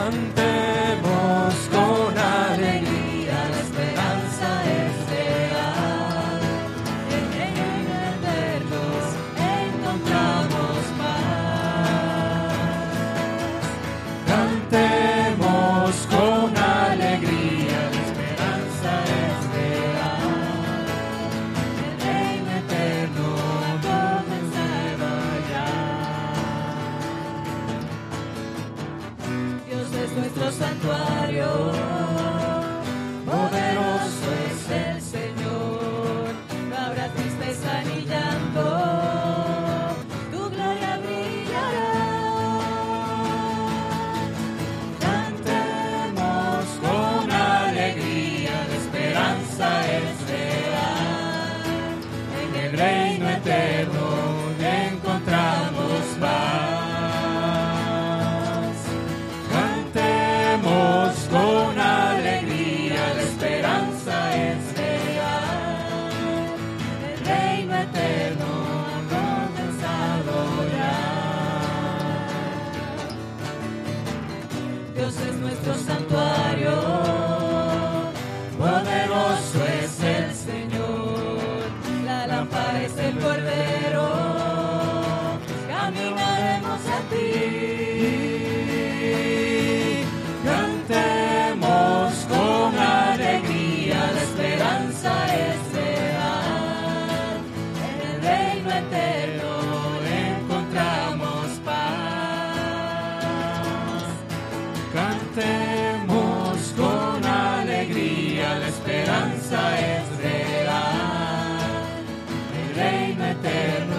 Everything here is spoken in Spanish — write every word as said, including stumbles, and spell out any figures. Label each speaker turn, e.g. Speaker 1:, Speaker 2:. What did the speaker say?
Speaker 1: Cantemos con alegría, la esperanza es real. En el eterno encontramos paz. Cantemos con alegría, la esperanza es real. El reino eterno comenzado ya. Dios es nuestro santuario, poderoso es el Señor. No habrá tristeza ni llanto, tu gloria brillará. Cantemos con alegría, la esperanza es real. En el reino eterno encontramos paz. Cantemos con alegría, la esperanza es real. El reino eterno ha comenzado ya. Dios es nuestro santuario, poderoso es el Señor. La lámpara es el Cordero, caminaremos a ti. Cantemos con alegría, la esperanza es real. En el reino eterno encontramos paz. Cantemos con alegría, la esperanza es real. El reino eterno